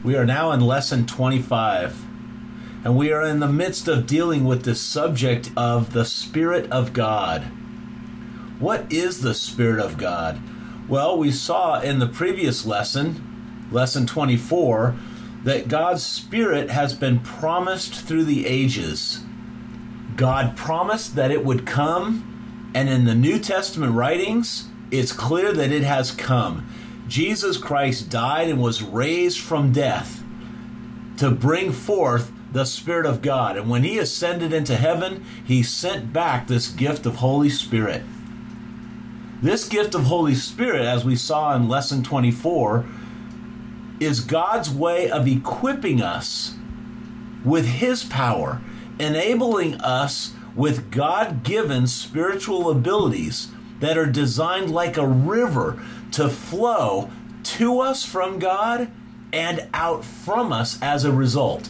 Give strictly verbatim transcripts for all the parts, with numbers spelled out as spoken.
We are now in lesson twenty-five, and we are in the midst of dealing with the subject of the Spirit of God. What is the Spirit of God? Well, we saw in the previous lesson, lesson twenty-four, that God's Spirit has been promised through the ages. God promised that it would come, and in the New Testament writings, it's clear that it has come. Jesus Christ died and was raised from death to bring forth the Spirit of God. And when he ascended into heaven, he sent back this gift of Holy Spirit. This gift of Holy Spirit, as we saw in lesson twenty-four, is God's way of equipping us with his power, enabling us with God-given spiritual abilities that are designed like a river to flow to us from God and out from us as a result.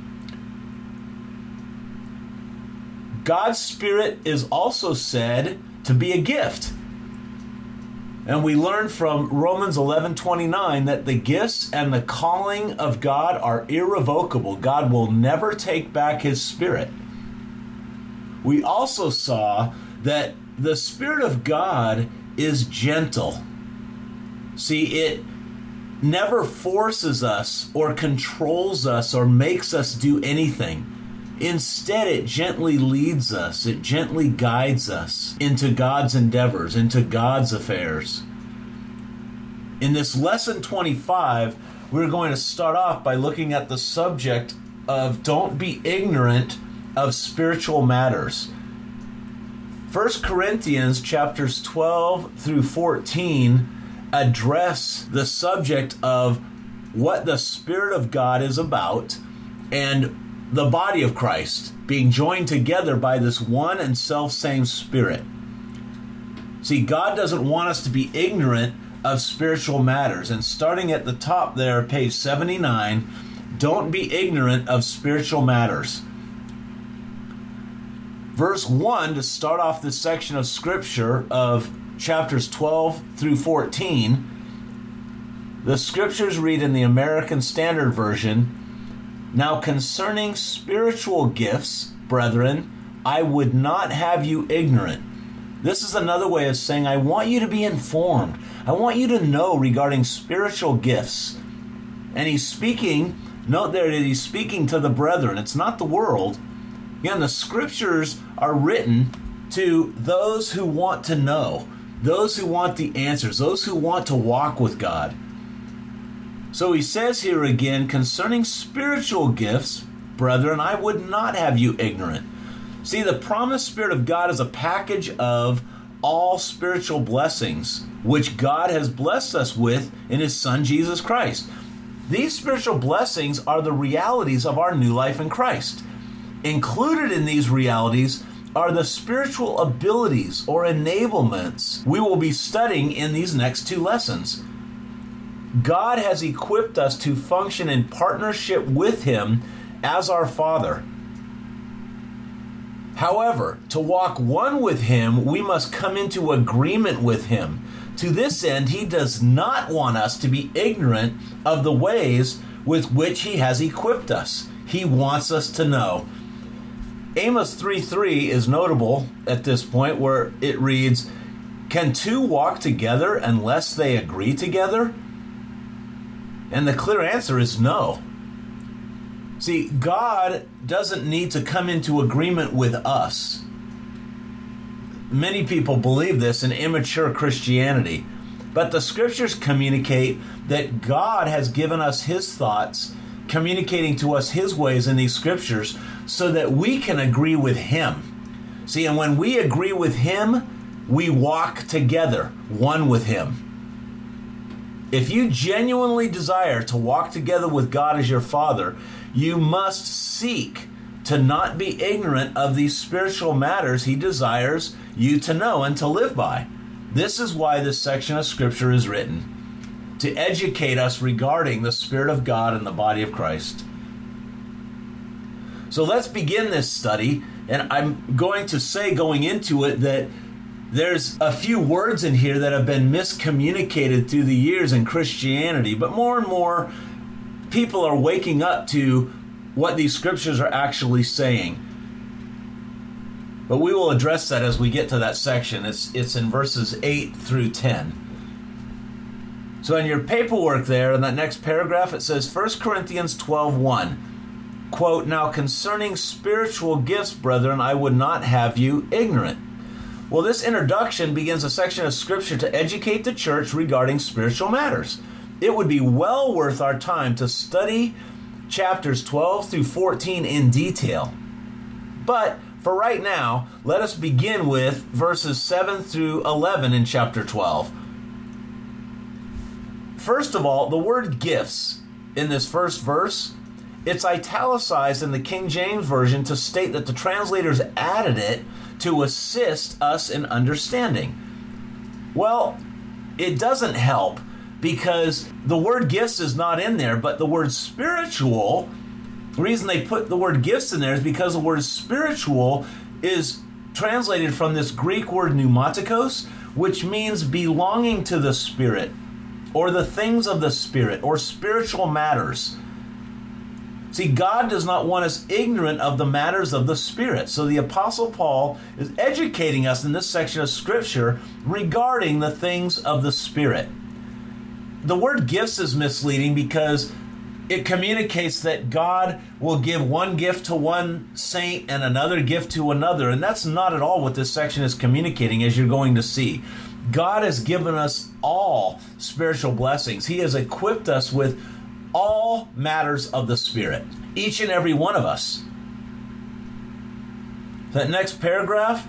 God's Spirit is also said to be a gift. And we learn from Romans eleven twenty-nine that the gifts and the calling of God are irrevocable. God will never take back his Spirit. We also saw that the Spirit of God is gentle. See, it never forces us or controls us or makes us do anything. Instead, it gently leads us, it gently guides us into God's endeavors, into God's affairs. In this lesson twenty-five, we're going to start off by looking at the subject of don't be ignorant of spiritual matters. First Corinthians chapters twelve through fourteen address the subject of what the Spirit of God is about and the body of Christ being joined together by this one and self-same Spirit. See, God doesn't want us to be ignorant of spiritual matters. And starting at the top there, page seventy-nine, don't be ignorant of spiritual matters. Verse one, to start off this section of Scripture of chapters twelve through fourteen, the Scriptures read in the American Standard Version, "Now concerning spiritual gifts, brethren, I would not have you ignorant." This is another way of saying, I want you to be informed. I want you to know regarding spiritual gifts. And he's speaking, note there that he's speaking to the brethren. It's not the world. Again, the Scriptures are written to those who want to know, those who want the answers, those who want to walk with God. So he says here again, concerning spiritual gifts, brethren, I would not have you ignorant. See, the promised Spirit of God is a package of all spiritual blessings, which God has blessed us with in his Son, Jesus Christ. These spiritual blessings are the realities of our new life in Christ. Included in these realities are the spiritual abilities or enablements we will be studying in these next two lessons. God has equipped us to function in partnership with him as our Father. However, to walk one with him, we must come into agreement with him. To this end, he does not want us to be ignorant of the ways with which he has equipped us. He wants us to know. Amos three three is notable at this point, where it reads, "Can two walk together unless they agree together?" And the clear answer is no. See, God doesn't need to come into agreement with us. Many people believe this in immature Christianity, but the Scriptures communicate that God has given us his thoughts, communicating to us his ways in these Scriptures so that we can agree with him. See, and when we agree with him, we walk together, one with him. If you genuinely desire to walk together with God as your Father, you must seek to not be ignorant of these spiritual matters he desires you to know and to live by. This is why this section of Scripture is written, to educate us regarding the Spirit of God and the body of Christ. So let's begin this study, and I'm going to say going into it that there's a few words in here that have been miscommunicated through the years in Christianity, but more and more people are waking up to what these scriptures are actually saying. But we will address that as we get to that section. It's it's in verses eight through ten. So in your paperwork there, in that next paragraph, it says First Corinthians twelve one, quote, "Now concerning spiritual gifts, brethren, I would not have you ignorant." Well, this introduction begins a section of Scripture to educate the church regarding spiritual matters. It would be well worth our time to study chapters twelve through fourteen in detail. But for right now, let us begin with verses seven through eleven in chapter twelve. First of all, the word gifts in this first verse, it's italicized in the King James Version to state that the translators added it to assist us in understanding. Well, it doesn't help because the word gifts is not in there, but the word spiritual, the reason they put the word gifts in there is because the word spiritual is translated from this Greek word pneumatikos, which means belonging to the Spirit, or the things of the Spirit, or spiritual matters. See, God does not want us ignorant of the matters of the Spirit. So the Apostle Paul is educating us in this section of Scripture regarding the things of the Spirit. The word gifts is misleading because it communicates that God will give one gift to one saint and another gift to another. And that's not at all what this section is communicating, as you're going to see. God has given us all spiritual blessings. He has equipped us with all matters of the Spirit, each and every one of us. That next paragraph,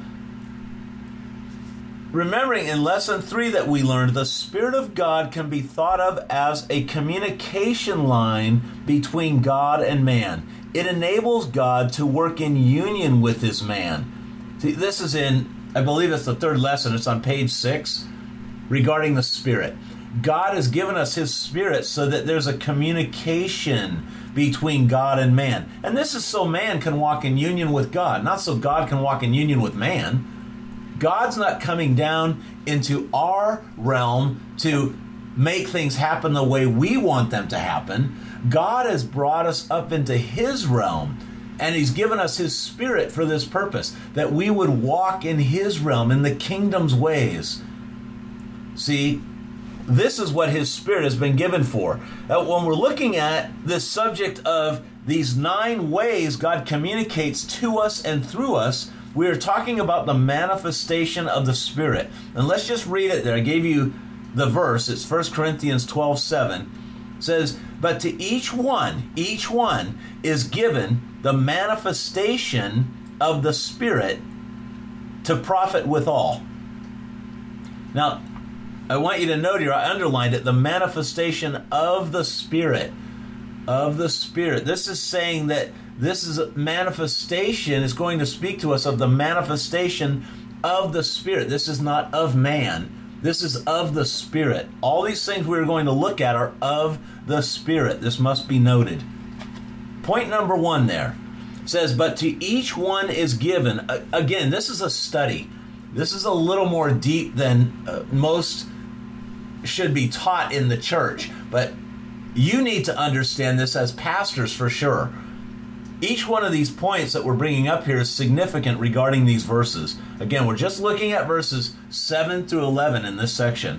remembering in lesson three that we learned, the Spirit of God can be thought of as a communication line between God and man. It enables God to work in union with his man. See, this is in, I believe it's the third lesson, it's on page six, regarding the Spirit. God has given us his Spirit so that there's a communication between God and man. And this is so man can walk in union with God, not so God can walk in union with man. God's not coming down into our realm to make things happen the way we want them to happen. God has brought us up into his realm, and he's given us his Spirit for this purpose, that we would walk in his realm, in the kingdom's ways. See, this is what his Spirit has been given for. Now, when we're looking at this subject of these nine ways God communicates to us and through us, we are talking about the manifestation of the Spirit. And let's just read it there. I gave you the verse. It's First Corinthians twelve seven. It says, "But to each one, each one is given the manifestation of the Spirit to profit withal." Now, I want you to note here, I underlined it, the manifestation of the Spirit. Of the Spirit. This is saying that this is a manifestation, is going to speak to us of the manifestation of the Spirit. This is not of man. This is of the Spirit. All these things we're going to look at are of the Spirit. This must be noted. Point number one there says, "But to each one is given." Again, this is a study. This is a little more deep than uh, most should be taught in the church. But you need to understand this as pastors for sure. Each one of these points that we're bringing up here is significant regarding these verses. Again, we're just looking at verses seven through eleven in this section.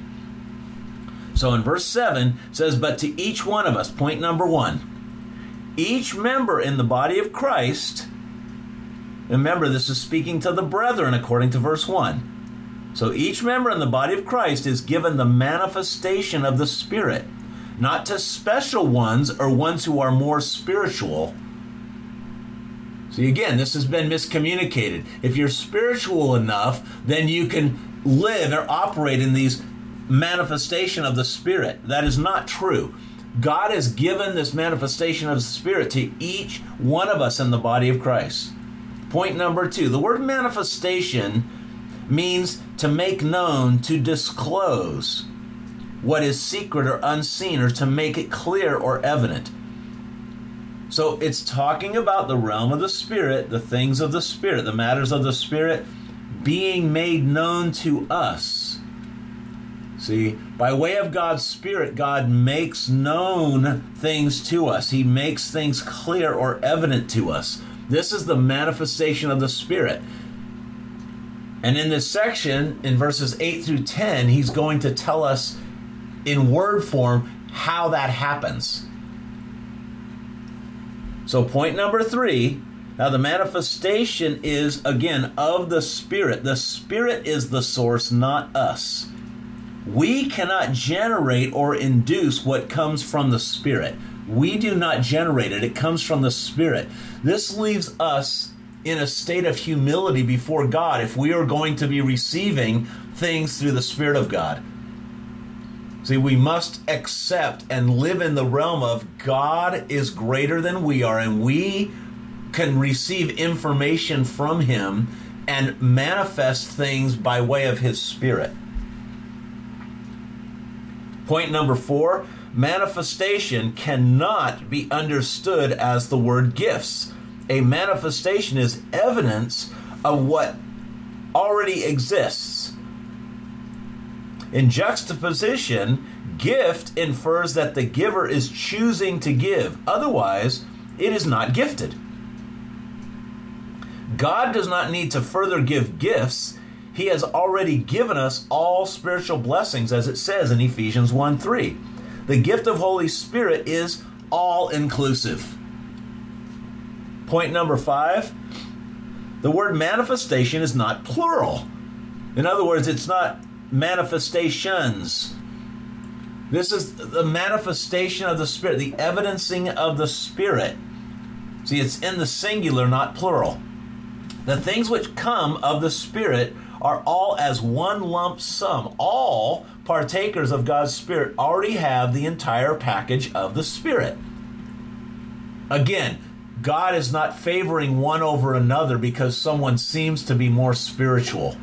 So in verse seven, it says, "But to each one of us," point number one, "each member in the body of Christ," remember this is speaking to the brethren according to verse one. So each member in the body of Christ is given the manifestation of the Spirit, not to special ones or ones who are more spiritual. See, again, this has been miscommunicated. If you're spiritual enough, then you can live or operate in these manifestation of the Spirit. That is not true. God has given this manifestation of the Spirit to each one of us in the body of Christ. Point number two, the word manifestation means to make known, to disclose what is secret or unseen, or to make it clear or evident. So it's talking about the realm of the Spirit, the things of the Spirit, the matters of the Spirit being made known to us. See, by way of God's Spirit, God makes known things to us. He makes things clear or evident to us. This is the manifestation of the Spirit. And in this section, in verses eight through ten, he's going to tell us in word form how that happens. So point number three, now the manifestation is, again, of the Spirit. The Spirit is the source, not us. We cannot generate or induce what comes from the Spirit. We do not generate it. It comes from the Spirit. This leaves us in a state of humility before God if we are going to be receiving things through the Spirit of God. See, we must accept and live in the realm of God is greater than we are, and we can receive information from Him and manifest things by way of His Spirit. Point number four, manifestation cannot be understood as the word gifts. A manifestation is evidence of what already exists. In juxtaposition, gift infers that the giver is choosing to give. Otherwise, it is not gifted. God does not need to further give gifts. He has already given us all spiritual blessings, as it says in Ephesians one three. The gift of Holy Spirit is all-inclusive. Point number five, the word manifestation is not plural. In other words, it's not manifestations. This is the manifestation of the Spirit, the evidencing of the Spirit. See, it's in the singular, not plural. The things which come of the Spirit are all as one lump sum. All partakers of God's Spirit already have the entire package of the Spirit. Again, God is not favoring one over another because someone seems to be more spiritual.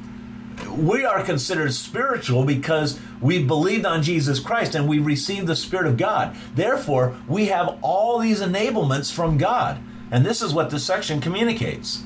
We are considered spiritual because we believed on Jesus Christ and we received the Spirit of God. Therefore, we have all these enablements from God. And this is what this section communicates.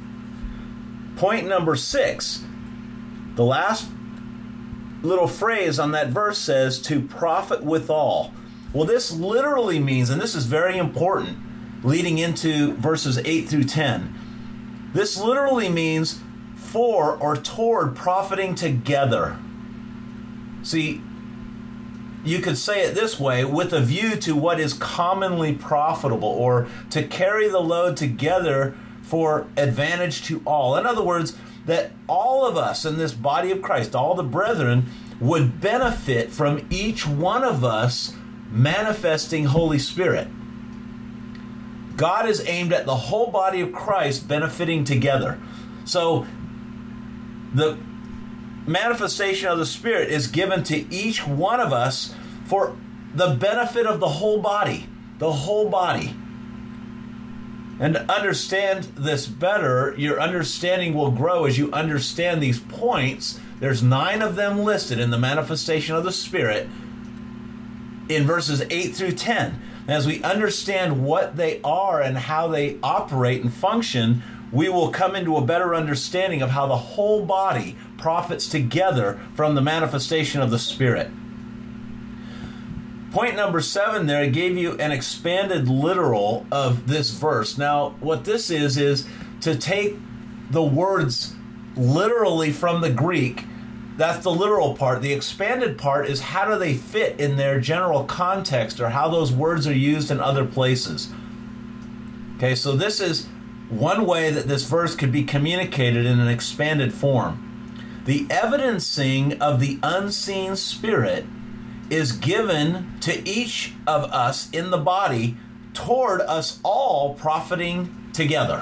Point number six, the last little phrase on that verse says, to profit withal. Well, this literally means, and this is very important, leading into verses eight through ten. This literally means for or toward profiting together. See, you could say it this way, with a view to what is commonly profitable, or to carry the load together for advantage to all. In other words, that all of us in this body of Christ, all the brethren, would benefit from each one of us manifesting Holy Spirit. God is aimed at the whole body of Christ benefiting together. So the manifestation of the Spirit is given to each one of us for the benefit of the whole body, the whole body. And to understand this better, your understanding will grow as you understand these points. There's nine of them listed in the manifestation of the Spirit in verses eight through ten. As we understand what they are and how they operate and function, we will come into a better understanding of how the whole body profits together from the manifestation of the Spirit. Point number seven there, I gave you an expanded literal of this verse. Now, what this is, is to take the words literally from the Greek. That's the literal part. The expanded part is how do they fit in their general context, or how those words are used in other places. Okay, so this is one way that this verse could be communicated in an expanded form. The evidencing of the unseen Spirit is given to each of us in the body toward us all profiting together.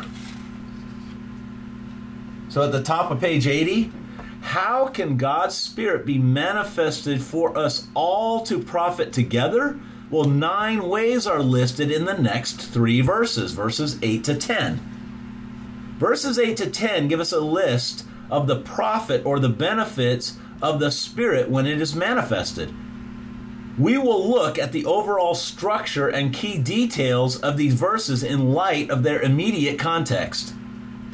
So at the top of page eighty, how can God's Spirit be manifested for us all to profit together? Well, nine ways are listed in the next three verses, verses eight to ten. Verses eight to ten give us a list of the profit or the benefits of the Spirit when it is manifested. We will look at the overall structure and key details of these verses in light of their immediate context.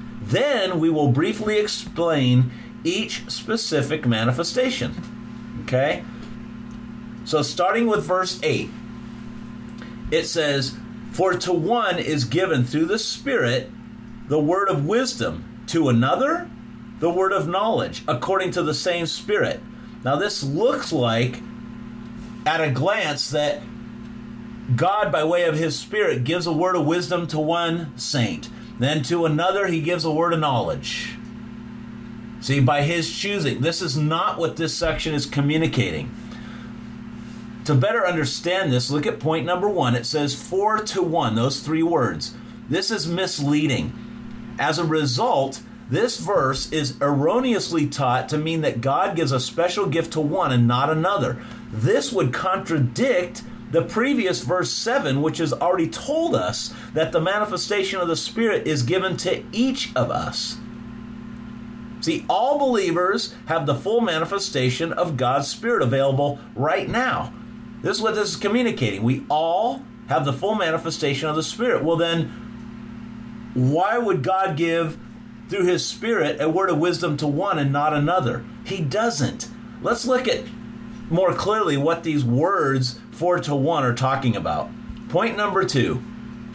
Then we will briefly explain each specific manifestation. Okay? So starting with verse eight, it says, "For to one is given through the Spirit the word of wisdom, to another the word of knowledge, according to the same Spirit." Now this looks like, at a glance, that God, by way of his Spirit, gives a word of wisdom to one saint. Then to another, he gives a word of knowledge. See, by his choosing. This is not what this section is communicating. To better understand this, look at point number one. It says four to one, those three words. This is misleading. As a result, this verse is erroneously taught to mean that God gives a special gift to one and not another. This would contradict the previous verse seven, which has already told us that the manifestation of the Spirit is given to each of us. See, all believers have the full manifestation of God's Spirit available right now. This is what this is communicating. We all have the full manifestation of the Spirit. Well then, why would God give, through his Spirit, a word of wisdom to one and not another? He doesn't. Let's look at more clearly what these words four to one are talking about. Point number two.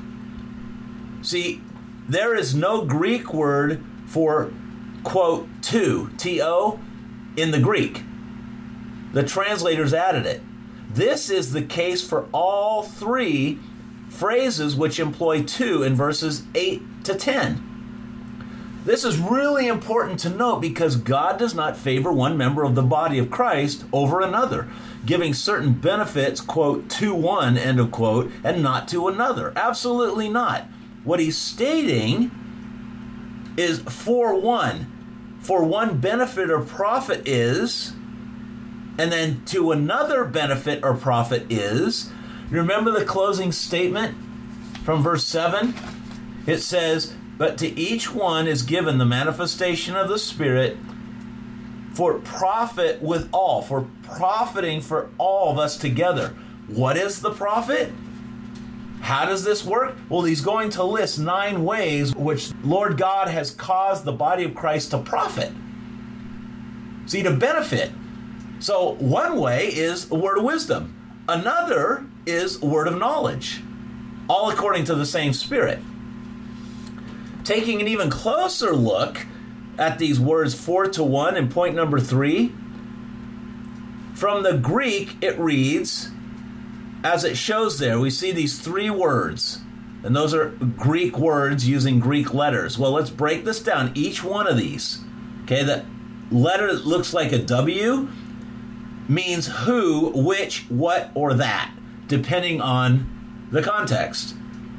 See, there is no Greek word for, quote, to, T O, in the Greek. The translators added it. This is the case for all three phrases which employ to in verses eight to ten. This is really important to note because God does not favor one member of the body of Christ over another, giving certain benefits, quote, to one, end of quote, and not to another. Absolutely not. What he's stating is for one. For one benefit or profit is, and then to another benefit or profit is. Remember the closing statement from verse seven? It says, "But to each one is given the manifestation of the Spirit for profit with all," for profiting for all of us together. What is the profit? How does this work? Well, he's going to list nine ways which Lord God has caused the body of Christ to profit. See, to benefit. So one way is a word of wisdom. Another is a word of knowledge. All according to the same Spirit. Taking an even closer look at these words four to one in point number three, from the Greek it reads, as it shows there, we see these three words, and those are Greek words using Greek letters. Well, let's break this down. Each one of these, okay, the letter that looks like a W means who, which, what, or that, depending on the context.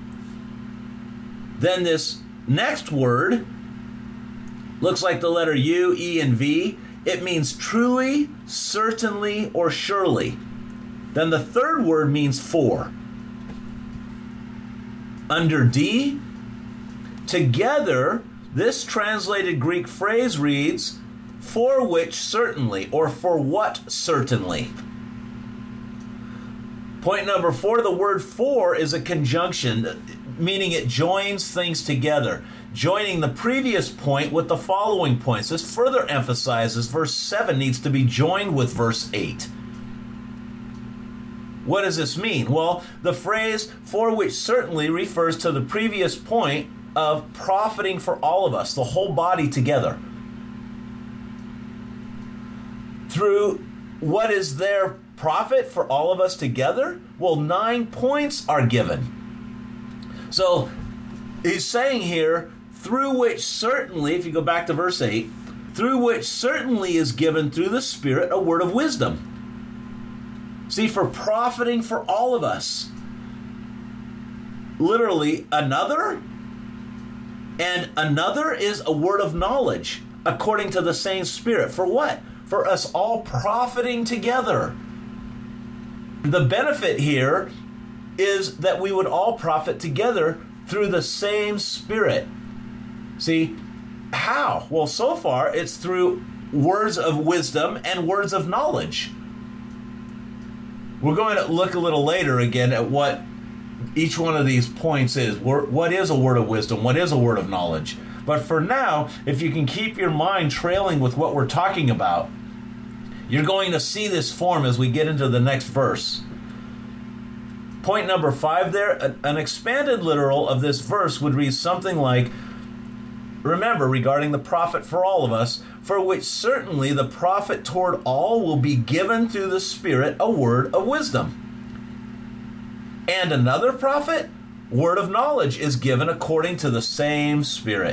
Then this next word looks like the letter U, E, and V. It means truly, certainly, or surely. Then the third word means for. Under D, together, this translated Greek phrase reads, for which certainly, or for what certainly. Point number four, the word for is a conjunction, meaning it joins things together, joining the previous point with the following points. This further emphasizes verse seven needs to be joined with verse eight. What does this mean? Well, the phrase for which certainly refers to the previous point of profiting for all of us, the whole body together. Through what is their profit for all of us together? Well, nine points are given. So he's saying here, through which certainly, if you go back to verse eight, through which certainly is given through the Spirit a word of wisdom. See, for profiting for all of us. Literally, another, and another is a word of knowledge, according to the same Spirit. For what? For us all profiting together. The benefit here is that we would all profit together through the same Spirit. See, how? Well, so far, it's through words of wisdom and words of knowledge. We're going to look a little later again at what each one of these points is. What is a word of wisdom? What is a word of knowledge? But for now, if you can keep your mind trailing with what we're talking about, You're going to see this form as we get into the next verse. Point number five there, an expanded literal of this verse would read something like, remember, regarding the prophet for all of us, for which certainly the prophet toward all will be given through the Spirit a word of wisdom. And another prophet, word of knowledge is given according to the same Spirit.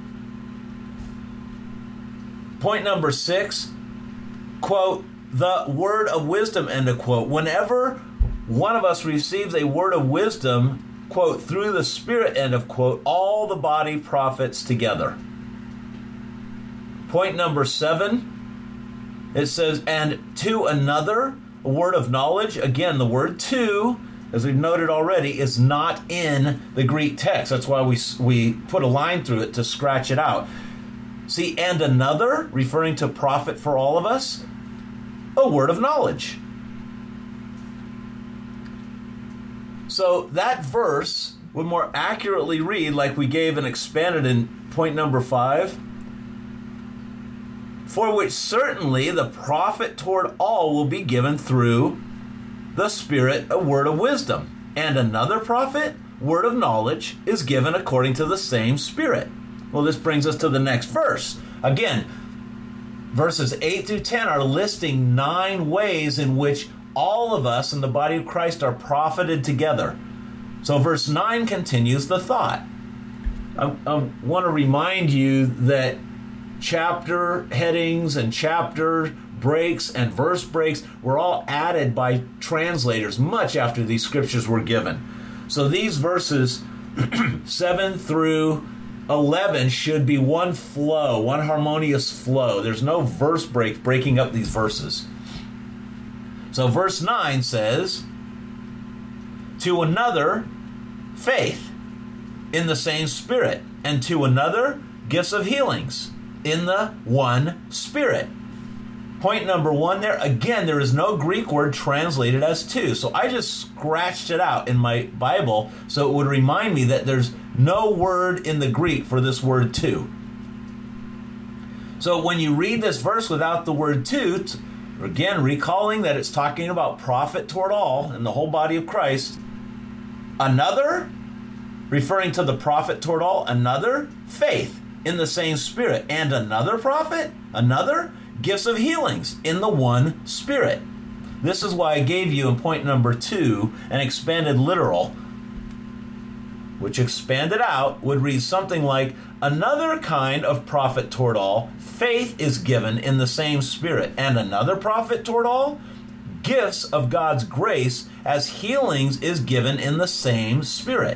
Point number six, quote, the word of wisdom, end of quote. Whenever one of us receives a word of wisdom, quote, through the Spirit, end of quote, all the body profits together. Point number seven, it says, and to another, a word of knowledge. Again, the word to, as we've noted already, is not in the Greek text. That's why we, we put a line through it to scratch it out. See, and another, referring to prophet for all of us, a word of knowledge. So that verse would more accurately read, like we gave and expanded in point number five, for which certainly the prophet toward all will be given through the Spirit a word of wisdom, and another prophet, word of knowledge, is given according to the same Spirit. Well, this brings us to the next verse. Again, verses eight through ten are listing nine ways in which all of us in the body of Christ are profited together. So verse nine continues the thought. I, I want to remind you that chapter headings and chapter breaks and verse breaks were all added by translators much after these scriptures were given. So these verses seven through eleven should be one flow, one harmonious flow. There's no verse breaks breaking up these verses. So verse nine says, to another, faith in the same Spirit, and to another, gifts of healings in the one Spirit. Point number one there, again, there is no Greek word translated as to. So I just scratched it out in my Bible so it would remind me that there's no word in the Greek for this word to. So when you read this verse without the word to, again, recalling that it's talking about prophet toward all in the whole body of Christ, another, referring to the prophet toward all, another, faith in the same Spirit, and another prophet, another, gifts of healings in the one Spirit. This is why I gave you in point number two an expanded literal, which expanded out would read something like, another kind of prophet toward all, faith is given in the same Spirit, and another prophet toward all, gifts of God's grace as healings is given in the same Spirit.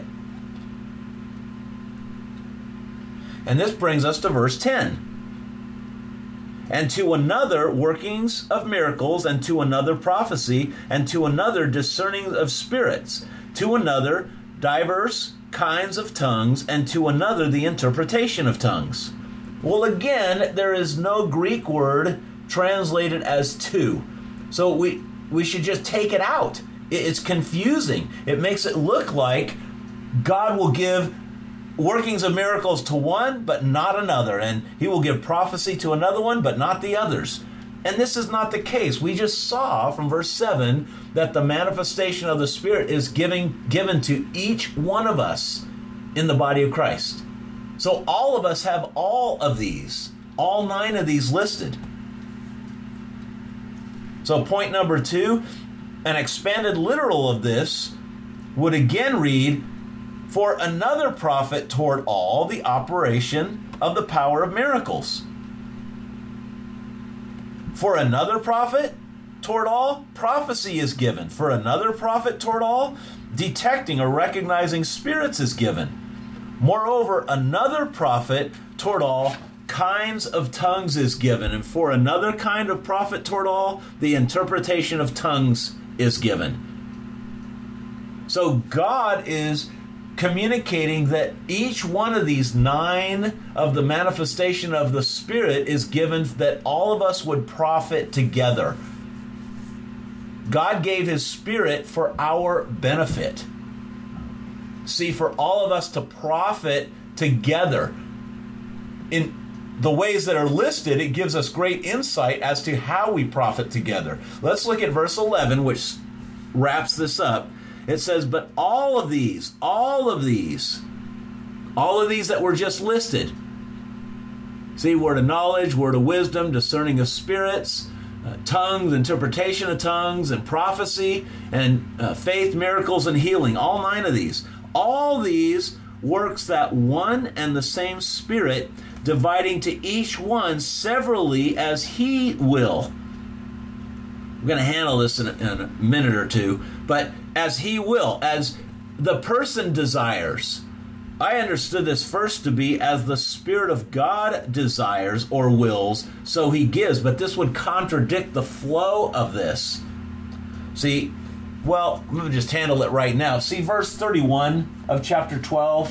And this brings us to verse ten. And to another workings of miracles, and to another prophecy, and to another discerning of spirits, to another diverse kinds of tongues, and to another the interpretation of tongues. Well, again, there is no Greek word translated as to. So we, we should just take it out. It's confusing. It makes it look like God will give workings of miracles to one, but not another. And he will give prophecy to another one, but not the others. And this is not the case. We just saw from verse seven that the manifestation of the Spirit is giving, given to each one of us in the body of Christ. So all of us have all of these, all nine of these listed. So point number two, an expanded literal of this would again read, for another prophet toward all the operation of the power of miracles. For another prophet toward all, prophecy is given. For another prophet toward all, detecting or recognizing spirits is given. Moreover, another prophet toward all, kinds of tongues is given. And for another kind of prophet toward all, the interpretation of tongues is given. So God is communicating that each one of these nine of the manifestation of the Spirit is given that all of us would profit together. God gave his Spirit for our benefit. See, for all of us to profit together. In the ways that are listed, it gives us great insight as to how we profit together. Let's look at verse eleven, which wraps this up. It says, but all of these, all of these, all of these that were just listed, see, word of knowledge, word of wisdom, discerning of spirits, uh, tongues, interpretation of tongues, and prophecy, and uh, faith, miracles, and healing, all nine of these, all these works that one and the same Spirit, dividing to each one severally as he will. We're going to handle this in a, in a minute or two, but as he will, as the person desires. I understood this first to be as the Spirit of God desires or wills, so he gives, but this would contradict the flow of this. See, well, I'm going to just handle it right now. See verse thirty-one of chapter twelve.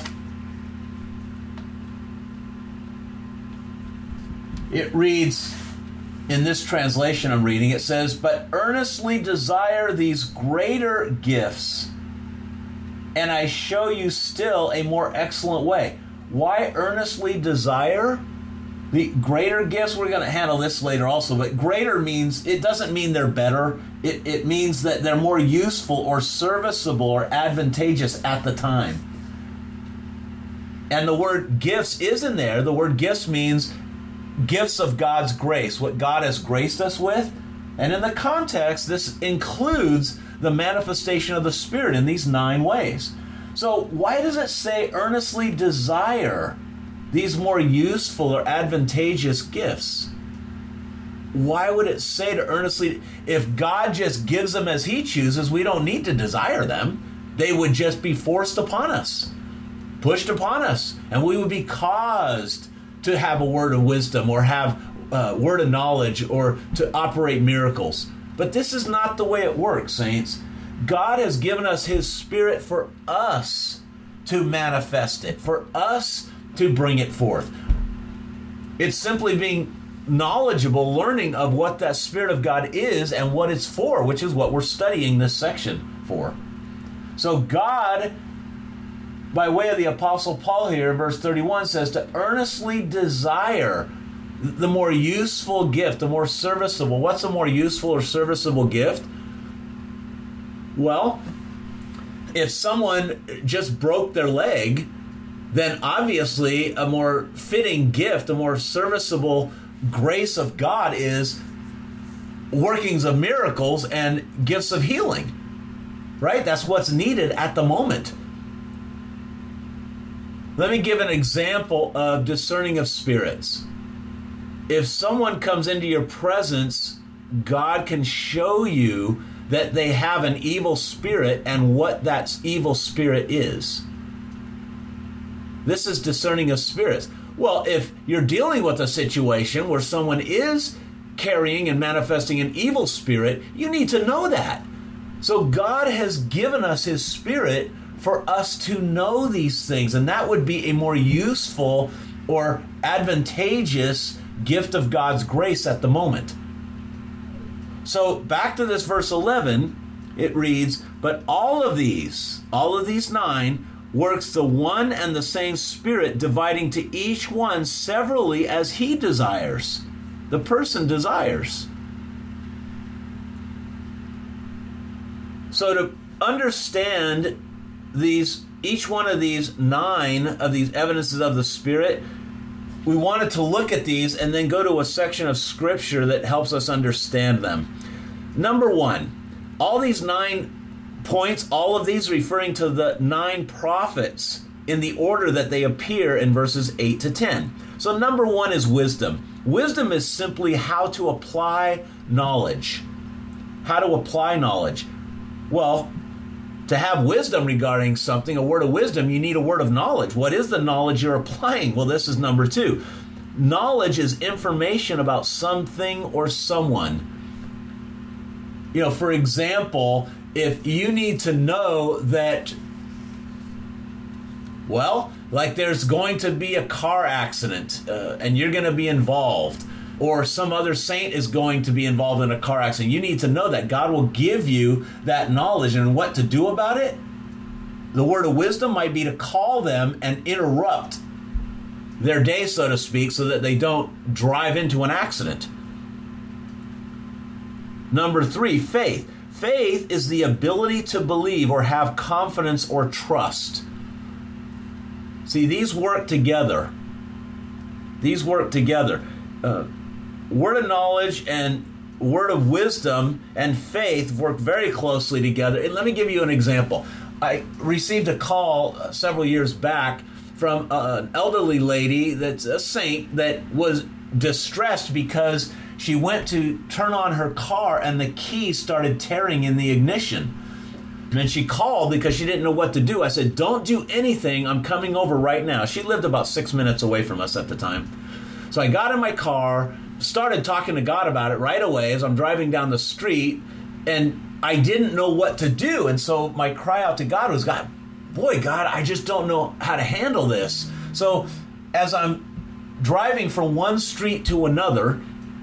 It reads, in this translation I'm reading, it says, but earnestly desire these greater gifts, and I show you still a more excellent way. Why earnestly desire the greater gifts? We're going to handle this later also, but greater means, it doesn't mean they're better. It, it means that they're more useful or serviceable or advantageous at the time. And the word gifts is in there. The word gifts means gifts of God's grace, what God has graced us with. And in the context, this includes the manifestation of the Spirit in these nine ways. So why does it say earnestly desire these more useful or advantageous gifts? Why would it say to earnestly, if God just gives them as he chooses, we don't need to desire them. They would just be forced upon us, pushed upon us, and we would be caused to have a word of wisdom or have a word of knowledge or to operate miracles. But this is not the way it works, saints. God has given us his Spirit for us to manifest it, for us to bring it forth. It's simply being knowledgeable, learning of what that Spirit of God is and what it's for, which is what we're studying this section for. So God, by way of the Apostle Paul here, verse thirty-one says to earnestly desire the more useful gift, the more serviceable. What's a more useful or serviceable gift? Well, if someone just broke their leg, then obviously a more fitting gift, a more serviceable grace of God is workings of miracles and gifts of healing, right? That's what's needed at the moment. Let me give an example of discerning of spirits. If someone comes into your presence, God can show you that they have an evil spirit and what that evil spirit is. This is discerning of spirits. Well, if you're dealing with a situation where someone is carrying and manifesting an evil spirit, you need to know that. So God has given us his Spirit for us to know these things, and that would be a more useful or advantageous gift of God's grace at the moment. So back to this verse eleven, it reads, but all of these, all of these nine, works the one and the same Spirit, dividing to each one severally as he desires. The person desires. So to understand these, each one of these nine of these evidences of the Spirit, we wanted to look at these and then go to a section of Scripture that helps us understand them. Number one, all these nine points, all of these referring to the nine prophets in the order that they appear in verses eight to ten. So number one is wisdom. Wisdom is simply how to apply knowledge. How to apply knowledge. Well, to have wisdom regarding something, a word of wisdom, you need a word of knowledge. What is the knowledge you're applying? Well, this is number two. Knowledge is information about something or someone. You know, for example, if you need to know that, well, like there's going to be a car accident uh, and you're going to be involved, or some other saint is going to be involved in a car accident, you need to know that God will give you that knowledge and what to do about it. The word of wisdom might be to call them and interrupt their day, so to speak, so that they don't drive into an accident. Number three, faith. Faith is the ability to believe or have confidence or trust. See, these work together. These work together. Uh, word of knowledge and word of wisdom and faith work very closely together. And let me give you an example. I received a call uh, several years back from uh, an elderly lady that's a saint that was distressed because she went to turn on her car and the key started tearing in the ignition. And she called because she didn't know what to do. I said, don't do anything. I'm coming over right now. She lived about six minutes away from us at the time. So I got in my car, started talking to God about it right away as I'm driving down the street, and I didn't know what to do. And so my cry out to God was, God, boy, God, I just don't know how to handle this. So as I'm driving from one street to another,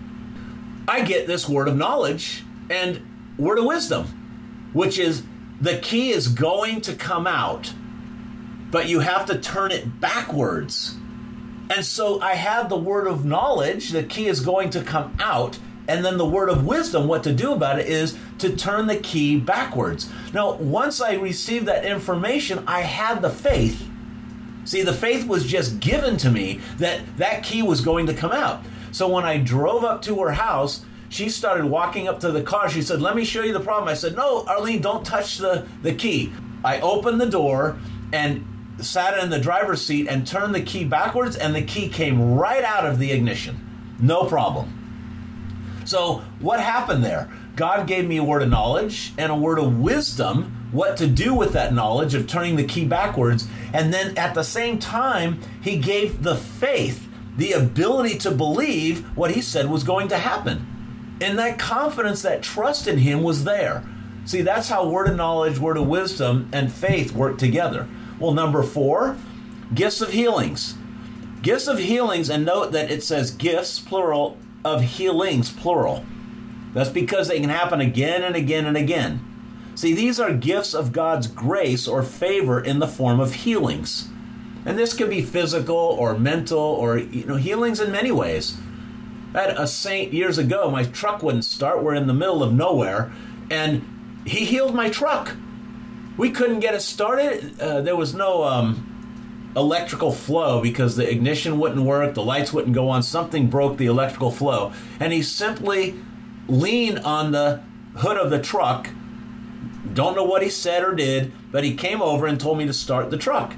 I get this word of knowledge and word of wisdom, which is the key is going to come out, but you have to turn it backwards. And so I had the word of knowledge, the key is going to come out, and then the word of wisdom, what to do about it is to turn the key backwards. Now, once I received that information, I had the faith. See, the faith was just given to me that that key was going to come out. So when I drove up to her house, she started walking up to the car. She said, let me show you the problem. I said, no, Arlene, don't touch the, the key. I opened the door and sat in the driver's seat and turned the key backwards, and the key came right out of the ignition. No problem. So what happened there? God gave me a word of knowledge and a word of wisdom, what to do with that knowledge of turning the key backwards. And then at the same time, he gave the faith, the ability to believe what he said was going to happen. And that confidence, that trust in him was there. See, that's how word of knowledge, word of wisdom, and faith work together. Well, number four, gifts of healings. Gifts of healings, and note that it says gifts, plural, of healings, plural. That's because they can happen again and again and again. See, these are gifts of God's grace or favor in the form of healings. And this can be physical or mental or, you know, healings in many ways. I had a saint years ago, my truck wouldn't start. We're in the middle of nowhere, and he healed my truck. We couldn't get it started. Uh, there was no um, electrical flow because the ignition wouldn't work, the lights wouldn't go on, something broke the electrical flow. And he simply leaned on the hood of the truck. Don't know what he said or did, but he came over and told me to start the truck.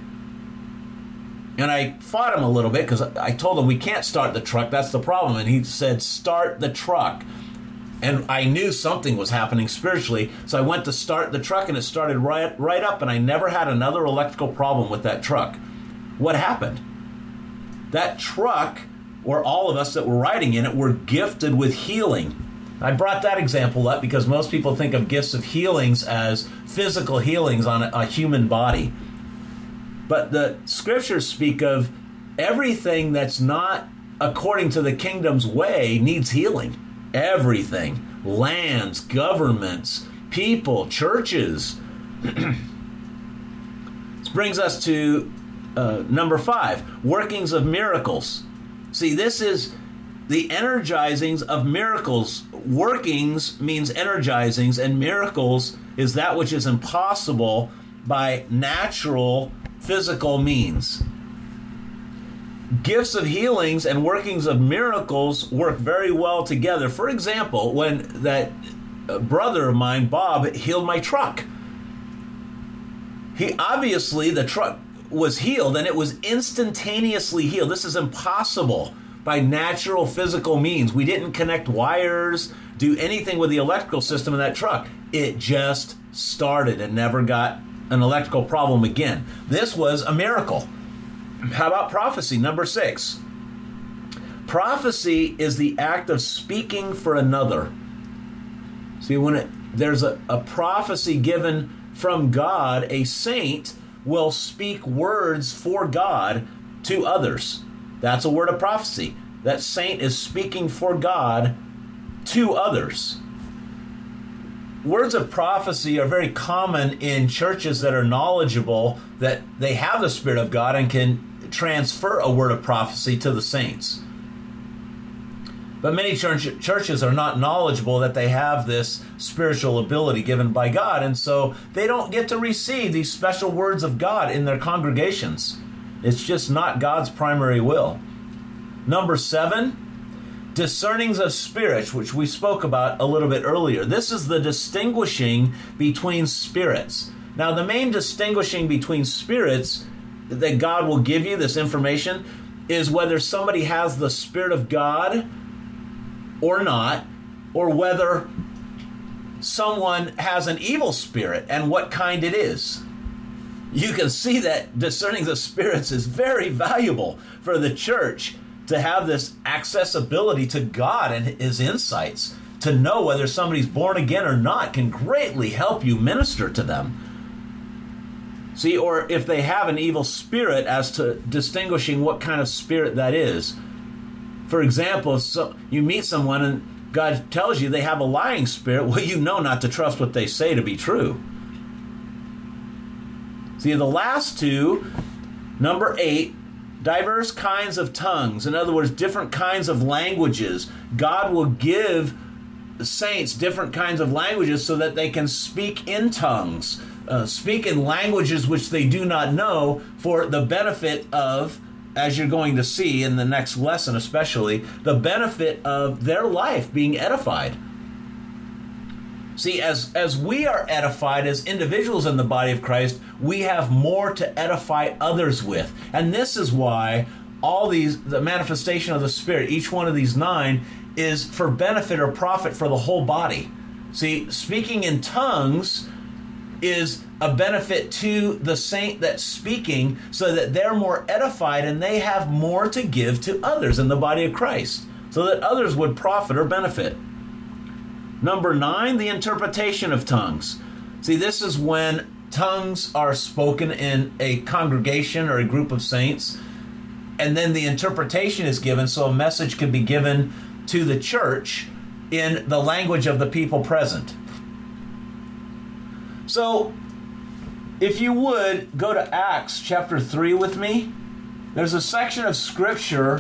And I fought him a little bit because I told him we can't start the truck, that's the problem. And he said, start the truck. And I knew something was happening spiritually, so I went to start the truck and it started right, right up, and I never had another electrical problem with that truck. What happened? That truck, or all of us that were riding in it, were gifted with healing. I brought that example up because most people think of gifts of healings as physical healings on a, a human body. But the scriptures speak of everything that's not according to the kingdom's way needs healing. Everything. Lands, governments, people, churches. This brings us to uh, number five, workings of miracles. See, this is the energizings of miracles. Workings means energizings, and miracles is that which is impossible by natural physical means. Gifts of healings and workings of miracles work very well together. For example, when that brother of mine, Bob, healed my truck, he obviously, the truck was healed, and it was instantaneously healed. This is impossible by natural physical means. We didn't connect wires, do anything with the electrical system in that truck. It just started and never got an electrical problem again. This was a miracle. How about prophecy? Number six. Prophecy is the act of speaking for another. See, when it, there's a, a prophecy given from God, a saint will speak words for God to others. That's a word of prophecy. That saint is speaking for God to others. Words of prophecy are very common in churches that are knowledgeable, that they have the Spirit of God and can transfer a word of prophecy to the saints. But many church, churches are not knowledgeable that they have this spiritual ability given by God, and so they don't get to receive these special words of God in their congregations. It's just not God's primary will. Number seven, discernings of spirits, which we spoke about a little bit earlier. This is the distinguishing between spirits. Now, the main distinguishing between spirits that God will give you, this information, is whether somebody has the Spirit of God or not, or whether someone has an evil spirit and what kind it is. You can see that discerning the spirits is very valuable for the church to have this accessibility to God and his insights. To know whether somebody's born again or not can greatly help you minister to them. See, or if they have an evil spirit, as to distinguishing what kind of spirit that is. For example, if so, you meet someone and God tells you they have a lying spirit, well, you know not to trust what they say to be true. See, the last two, number eight, diverse kinds of tongues. In other words, different kinds of languages. God will give saints different kinds of languages so that they can speak in tongues, uh, speak in languages which they do not know, for the benefit of, as you're going to see in the next lesson especially, the benefit of their life being edified. See, as, as we are edified as individuals in the body of Christ, we have more to edify others with. And this is why all these, the manifestation of the Spirit, each one of these nine, is for benefit or profit for the whole body. See, speaking in tongues is a benefit to the saint that's speaking, so that they're more edified and they have more to give to others in the body of Christ, so that others would profit or benefit. Number nine, the interpretation of tongues. See, this is when tongues are spoken in a congregation or a group of saints, and then the interpretation is given so a message can be given to the church in the language of the people present. So, if you would, go to Acts chapter three with me. There's a section of Scripture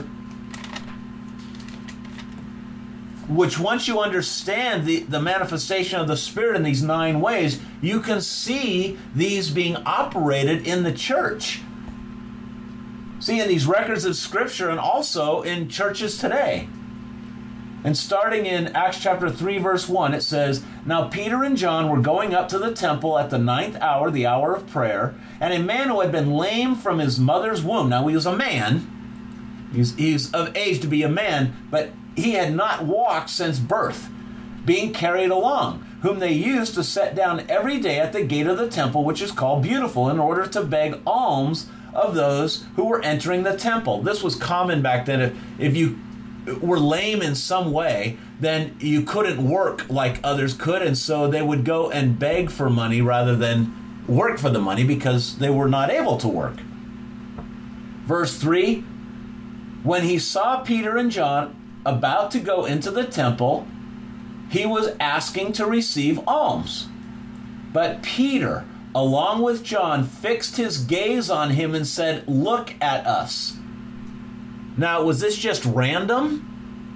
which, once you understand the, the manifestation of the Spirit in these nine ways, you can see these being operated in the church. See, in these records of Scripture and also in churches today. And starting in Acts chapter three, verse one, it says, "Now Peter and John were going up to the temple at the ninth hour, the hour of prayer, and a man who had been lame from his mother's womb." Now he was a man. He's, he's of age to be a man, but he had not walked since birth, being carried along, whom they used to set down every day at the gate of the temple, which is called Beautiful, in order to beg alms of those who were entering the temple. This was common back then. If, if you were lame in some way, then you couldn't work like others could, and so they would go and beg for money rather than work for the money because they were not able to work. Verse three, "When he saw Peter and John about to go into the temple, he was asking to receive alms. But Peter, along with John, fixed his gaze on him and said, 'Look at us.'" Now, was this just random?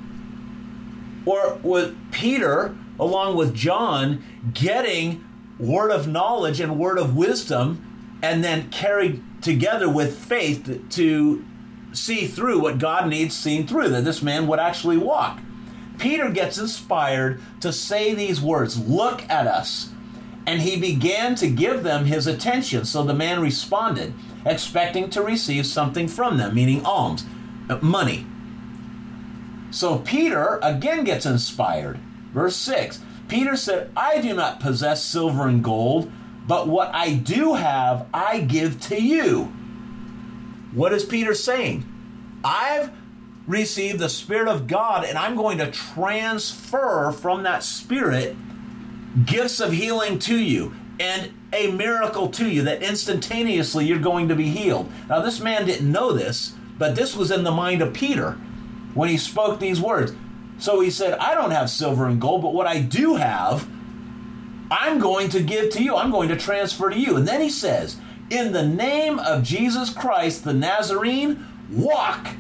Or was Peter, along with John, getting word of knowledge and word of wisdom and then carried together with faith to see through what God needs seen through, that this man would actually walk? Peter gets inspired to say these words, "Look at us." And he began to give them his attention. So the man responded, expecting to receive something from them, meaning alms, money. So Peter again gets inspired. Verse six, Peter said, "I do not possess silver and gold, but what I do have, I give to you." What is Peter saying? I've received the Spirit of God, and I'm going to transfer from that Spirit gifts of healing to you and a miracle to you, that instantaneously you're going to be healed. Now, this man didn't know this, but this was in the mind of Peter when he spoke these words. So he said, "I don't have silver and gold, but what I do have, I'm going to give to you. I'm going to transfer to you." And then he says, in the name of Jesus Christ, the Nazarene, walk.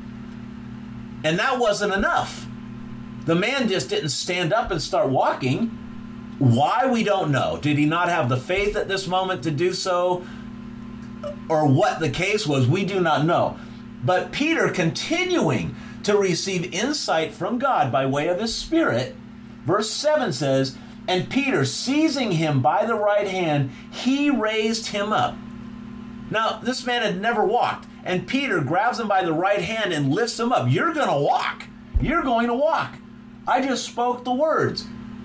And that wasn't enough. The man just didn't stand up and start walking. Why, we don't know. Did he not have the faith at this moment to do so? Or what the case was, we do not know. But Peter, continuing to receive insight from God by way of his Spirit, verse seven says, and Peter, seizing him by the right hand, he raised him up. Now, this man had never walked, and Peter grabs him by the right hand and lifts him up. You're going to walk. You're going to walk. I just spoke the words.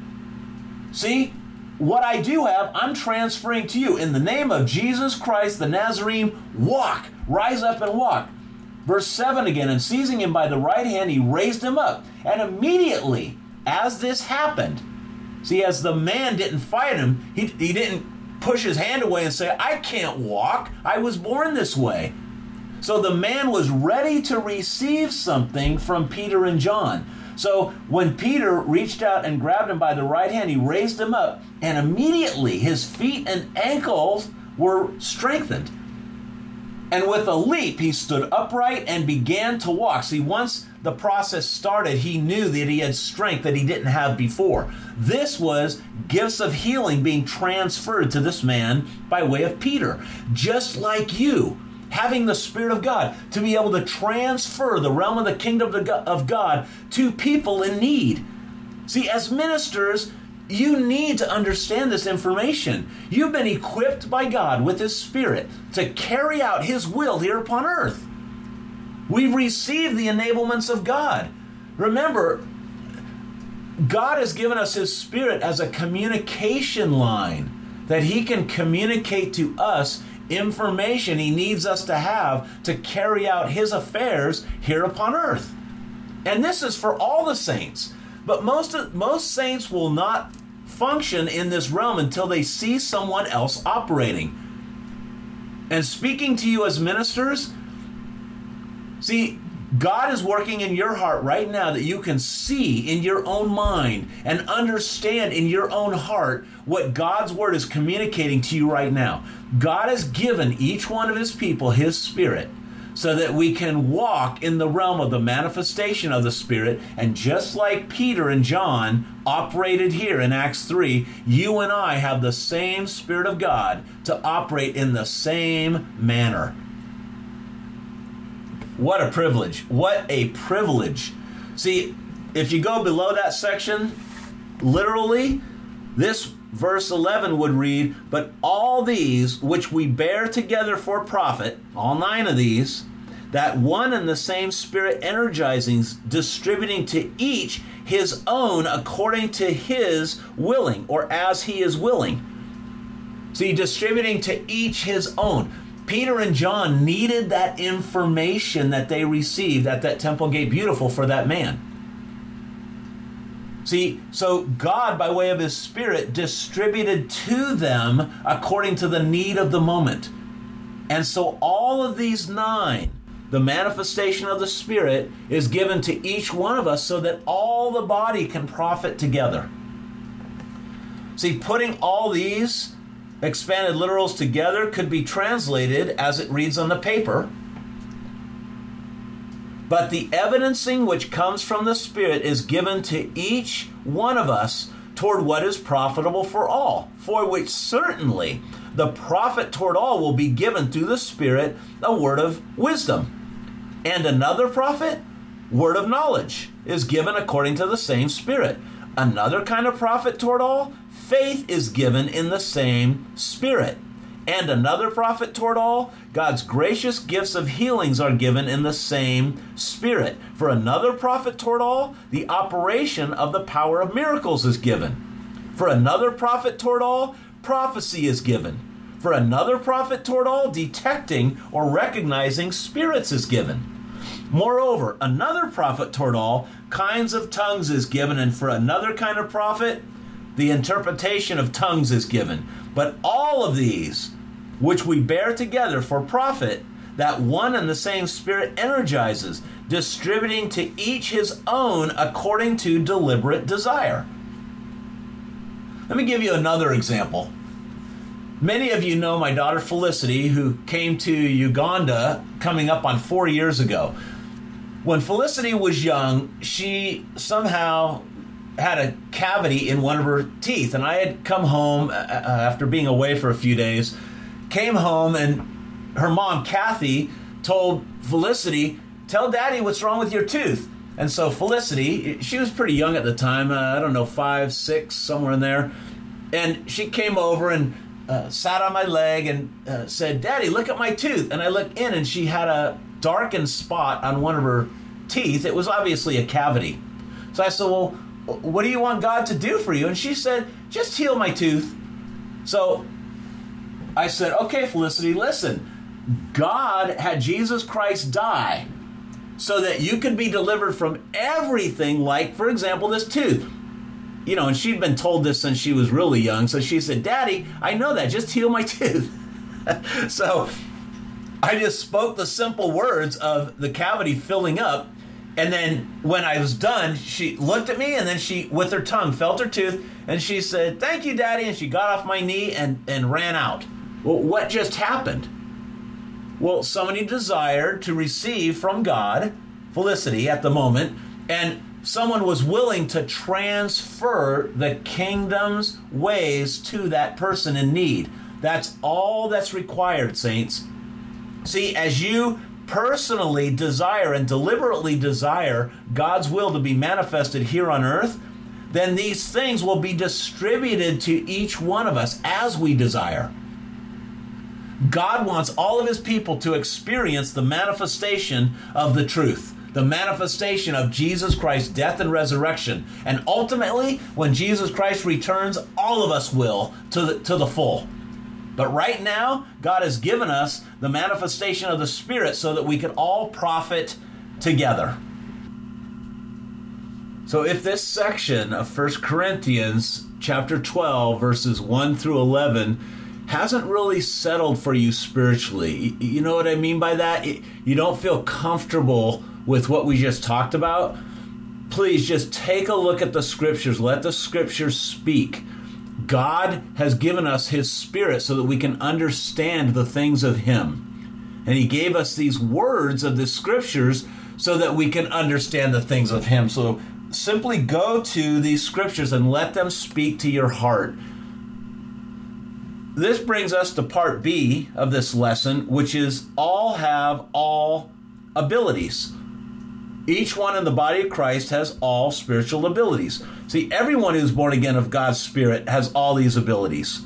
See, what I do have, I'm transferring to you. In the name of Jesus Christ, the Nazarene, walk. Rise up and walk. Verse seven again, and seizing him by the right hand, he raised him up. And immediately, as this happened, see, as the man didn't fight him, he, he didn't push his hand away and say, I can't walk. I was born this way. So the man was ready to receive something from Peter and John. So when Peter reached out and grabbed him by the right hand, he raised him up, and immediately his feet and ankles were strengthened. And with a leap, he stood upright and began to walk. See, once the process started, he knew that he had strength that he didn't have before. This was gifts of healing being transferred to this man by way of Peter. Just like you, having the Spirit of God to be able to transfer the realm of the kingdom of God to people in need. See, as ministers, you need to understand this information. You've been equipped by God with His Spirit to carry out His will here upon earth. We've received the enablements of God. Remember, God has given us His Spirit as a communication line that He can communicate to us information He needs us to have to carry out His affairs here upon earth. And this is for all the saints. But most of, most saints will not function in this realm until they see someone else operating. And speaking to you as ministers, see, God is working in your heart right now that you can see in your own mind and understand in your own heart what God's Word is communicating to you right now. God has given each one of His people His Spirit so that we can walk in the realm of the manifestation of the Spirit. And just like Peter and John operated here in Acts three, you and I have the same Spirit of God to operate in the same manner. What a privilege. What a privilege. See, if you go below that section, literally, this verse eleven would read, but all these which we bear together for profit, all nine of these, that one and the same Spirit energizing, distributing to each his own according to his willing, or as he is willing. See, distributing to each his own. Peter and John needed that information that they received at that Temple Gate Beautiful for that man. See, so God, by way of His Spirit, distributed to them according to the need of the moment. And so all of these nine, the manifestation of the Spirit, is given to each one of us so that all the body can profit together. See, putting all these expanded literals together could be translated as it reads on the paper. But the evidencing which comes from the Spirit is given to each one of us toward what is profitable for all, for which certainly the profit toward all will be given through the Spirit a word of wisdom. And another prophet, word of knowledge, is given according to the same Spirit. Another kind of prophet toward all, faith is given in the same Spirit. And another prophet toward all, God's gracious gifts of healings are given in the same Spirit. For another prophet toward all, the operation of the power of miracles is given. For another prophet toward all, prophecy is given. For another prophet toward all, detecting or recognizing spirits is given. Moreover, another prophet toward all, kinds of tongues is given, and for another kind of prophet, the interpretation of tongues is given. But all of these, which we bear together for profit, that one and the same Spirit energizes, distributing to each his own according to deliberate desire. Let me give you another example. Many of you know my daughter Felicity, who came to Uganda coming up on four years ago. When Felicity was young, she somehow had a cavity in one of her teeth, and I had come home uh, after being away for a few days, came home, and her mom, Kathy, told Felicity, "Tell Daddy what's wrong with your tooth." And so Felicity, she was pretty young at the time, uh, I don't know, five, six, somewhere in there, and she came over and uh, sat on my leg and uh, said, "Daddy, look at my tooth." And I looked in, and she had a darkened spot on one of her teeth. It was obviously a cavity. So I said, "Well, what do you want God to do for you?" And she said, "Just heal my tooth." So I said, "Okay, Felicity, listen. God had Jesus Christ die so that you could be delivered from everything, like, for example, this tooth." You know, and she'd been told this since she was really young. So she said, "Daddy, I know that. Just heal my tooth." So I just spoke the simple words of the cavity filling up. And then when I was done, she looked at me, and then she, with her tongue, felt her tooth, and she said, "Thank you, Daddy." And she got off my knee and, and ran out. Well, what just happened? Well, somebody desired to receive from God, Felicity at the moment, and someone was willing to transfer the kingdom's ways to that person in need. That's all that's required, saints. See, as you personally desire and deliberately desire God's will to be manifested here on earth, then these things will be distributed to each one of us as we desire. God wants all of his people to experience the manifestation of the truth, the manifestation of Jesus Christ's death and resurrection. And ultimately, when Jesus Christ returns, all of us will to the, to the full. But right now, God has given us the manifestation of the Spirit so that we can all profit together. So if this section of First Corinthians chapter twelve, verses one through eleven, hasn't really settled for you spiritually, you know what I mean by that? You don't feel comfortable with what we just talked about? Please just take a look at the Scriptures. Let the Scriptures speak. God has given us his Spirit so that we can understand the things of him. And he gave us these words of the Scriptures so that we can understand the things of him. So simply go to these Scriptures and let them speak to your heart. This brings us to part B of this lesson, which is all have all abilities. Each one in the body of Christ has all spiritual abilities. See, everyone who's born again of God's Spirit has all these abilities.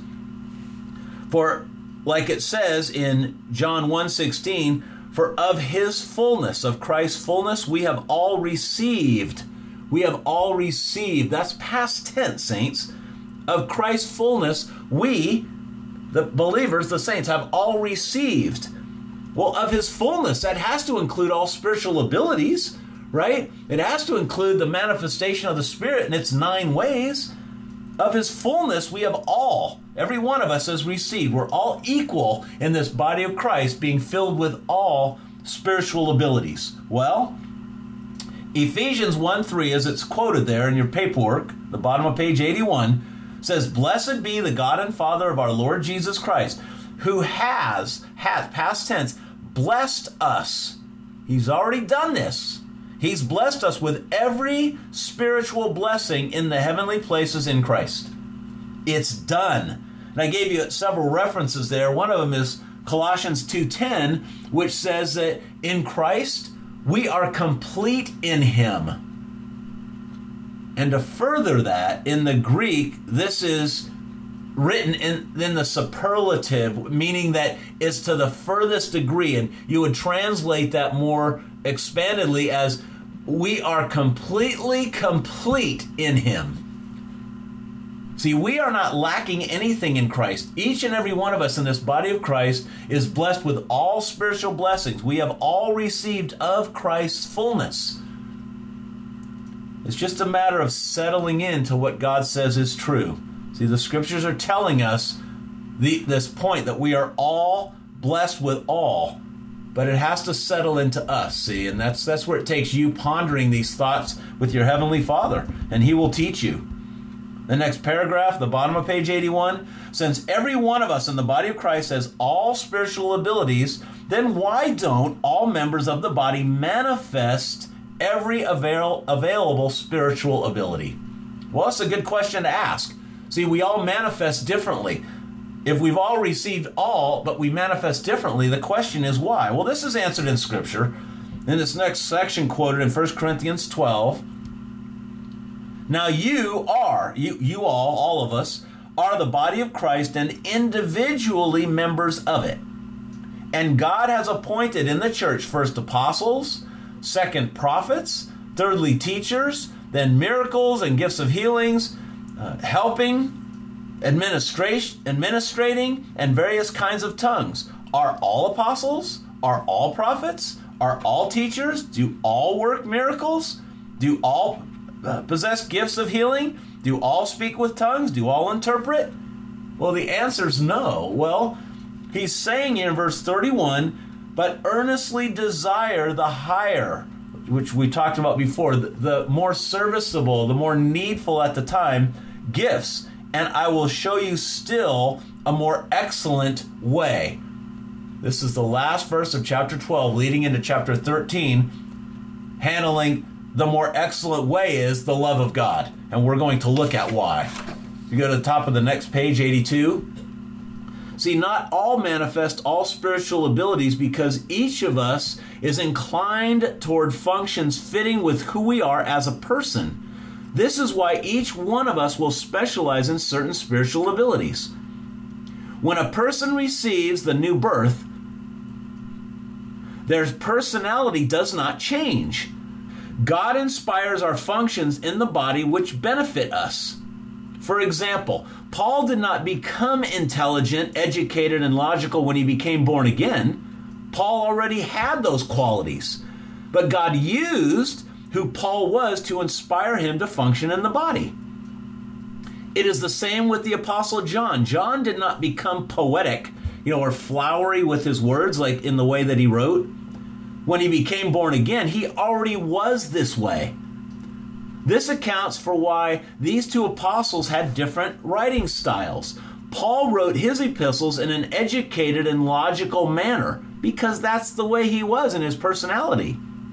For, like it says in John one sixteen, "For of his fullness, of Christ's fullness, we have all received." We have all received. That's past tense, saints. Of Christ's fullness, we, the believers, the saints, have all received. Well, of his fullness, that has to include all spiritual abilities, right? It has to include the manifestation of the Spirit in its nine ways. Of his fullness, we have all, every one of us has received. We're all equal in this body of Christ, being filled with all spiritual abilities. Well, Ephesians one three, as it's quoted there in your paperwork, the bottom of page eighty-one, says, "Blessed be the God and Father of our Lord Jesus Christ, who has, hath, past tense, blessed us." He's already done this. He's blessed us with every spiritual blessing in the heavenly places in Christ. It's done. And I gave you several references there. One of them is Colossians two ten, which says that in Christ, we are complete in him. And to further that, in the Greek, this is written in, in the superlative, meaning that it's to the furthest degree. And you would translate that more expandedly as, we are completely complete in him. See, we are not lacking anything in Christ. Each and every one of us in this body of Christ is blessed with all spiritual blessings. We have all received of Christ's fullness. It's just a matter of settling into what God says is true. See, the Scriptures are telling us the, this point that we are all blessed with all, but it has to settle into us, see, and that's that's where it takes you pondering these thoughts with your Heavenly Father, and He will teach you. The next paragraph, the bottom of page eighty-one, since every one of us in the body of Christ has all spiritual abilities, then why don't all members of the body manifest every avail- available spiritual ability? Well, that's a good question to ask. See, we all manifest differently. If we've all received all, but we manifest differently, the question is why? Well, this is answered in Scripture. In this next section quoted in First Corinthians twelve, now you are, you, you all, all of us, are the body of Christ and individually members of it. And God has appointed in the church first apostles, second prophets, thirdly teachers, then miracles and gifts of healings, uh, helping, administration, administrating, and various kinds of tongues. Are all apostles? Are all prophets? Are all teachers? Do all work miracles? Do all uh, possess gifts of healing? Do all speak with tongues? Do all interpret? Well, the answer is no. Well, he's saying in verse thirty-one, but earnestly desire the higher, which we talked about before, the, the more serviceable, the more needful at the time, gifts, and I will show you still a more excellent way. This is the last verse of chapter twelve, leading into chapter thirteen, handling the more excellent way is the love of God. And we're going to look at why. You go to the top of the next page, eighty-two. See, not all manifest all spiritual abilities because each of us is inclined toward functions fitting with who we are as a person. This is why each one of us will specialize in certain spiritual abilities. When a person receives the new birth, their personality does not change. God inspires our functions in the body which benefit us. For example, Paul did not become intelligent, educated, and logical when he became born again. Paul already had those qualities. But God used who Paul was to inspire him to function in the body. It is the same with the Apostle John. John did not become poetic, you know, or flowery with his words like in the way that he wrote. When he became born again, he already was this way. This accounts for why these two apostles had different writing styles. Paul wrote his epistles in an educated and logical manner because that's the way he was in his personality.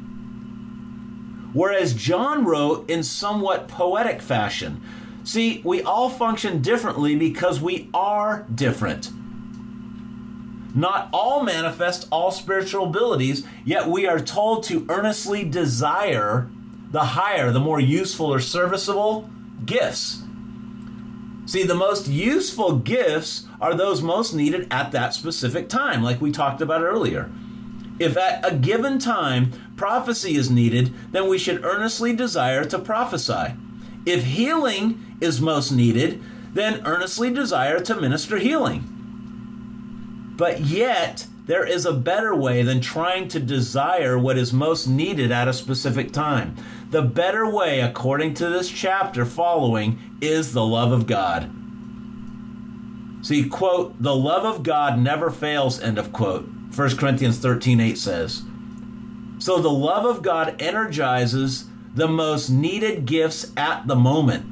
Whereas John wrote in somewhat poetic fashion. See, we all function differently because we are different. Not all manifest all spiritual abilities, yet we are told to earnestly desire the higher, the more useful or serviceable gifts. See, the most useful gifts are those most needed at that specific time, like we talked about earlier. If at a given time prophecy is needed, then we should earnestly desire to prophesy. If healing is most needed, then earnestly desire to minister healing. But yet, there is a better way than trying to desire what is most needed at a specific time. The better way, according to this chapter following, is the love of God. See, quote, the love of God never fails, end of quote. First Corinthians thirteen eight says. So the love of God energizes the most needed gifts at the moment.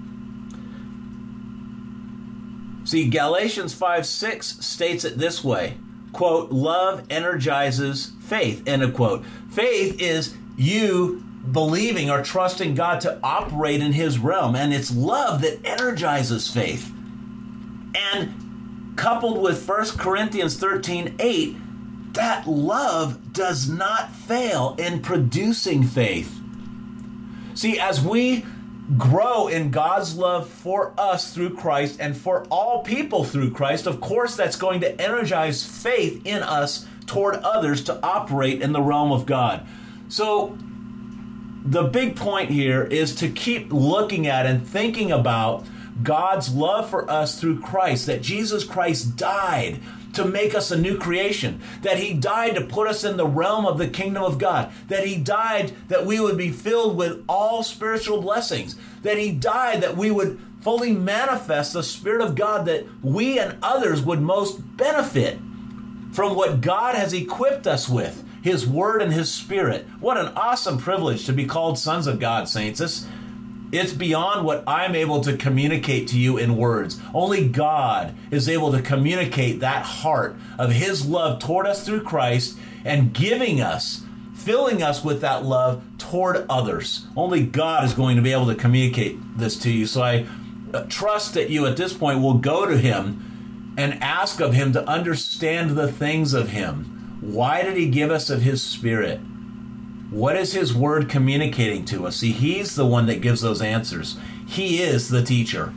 See, Galatians five six states it this way, quote, love energizes faith, end of quote. Faith is you believing or trusting God to operate in his realm, and it's love that energizes faith. And coupled with First Corinthians thirteen eight, that love does not fail in producing faith. See, as we grow in God's love for us through Christ and for all people through Christ, of course that's going to energize faith in us toward others to operate in the realm of God. So the big point here is to keep looking at and thinking about God's love for us through Christ, that Jesus Christ died to make us a new creation, that he died to put us in the realm of the kingdom of God, that he died that we would be filled with all spiritual blessings, that he died that we would fully manifest the Spirit of God, that we and others would most benefit from what God has equipped us with, his word and his Spirit. What an awesome privilege to be called sons of God, saints. This, It's beyond what I'm able to communicate to you in words. Only God is able to communicate that heart of his love toward us through Christ and giving us, filling us with that love toward others. Only God is going to be able to communicate this to you. So I trust that you at this point will go to him and ask of him to understand the things of him. Why did he give us of his Spirit? What is his word communicating to us? See, he's the one that gives those answers. He is the teacher.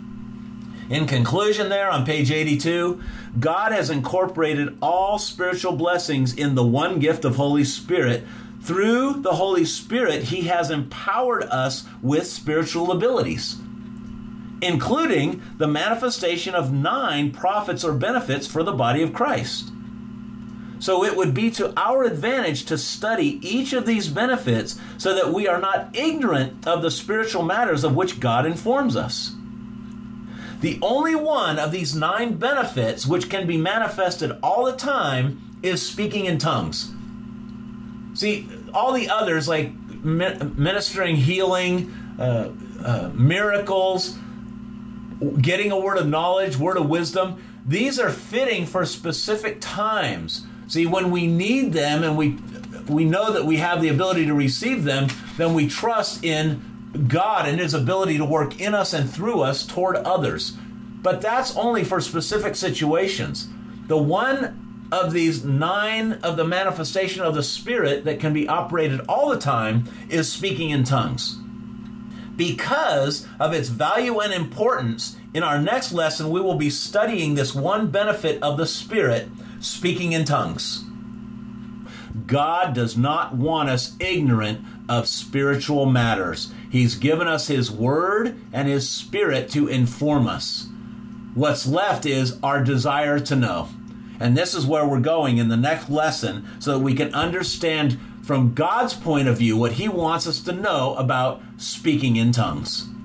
In conclusion there on page eighty-two, God has incorporated all spiritual blessings in the one gift of Holy Spirit. Through the Holy Spirit, he has empowered us with spiritual abilities, including the manifestation of nine profits or benefits for the body of Christ. So it would be to our advantage to study each of these benefits so that we are not ignorant of the spiritual matters of which God informs us. The only one of these nine benefits which can be manifested all the time is speaking in tongues. See, all the others like ministering healing, uh, uh, miracles, getting a word of knowledge, word of wisdom, these are fitting for specific times. See, when we need them and we we know that we have the ability to receive them, then we trust in God and his ability to work in us and through us toward others. But that's only for specific situations. The one of these nine of the manifestation of the Spirit that can be operated all the time is speaking in tongues. Because of its value and importance, in our next lesson, we will be studying this one benefit of the Spirit, speaking in tongues. God does not want us ignorant of spiritual matters. He's given us his word and his Spirit to inform us. What's left is our desire to know. And this is where we're going in the next lesson so that we can understand from God's point of view what he wants us to know about speaking in tongues.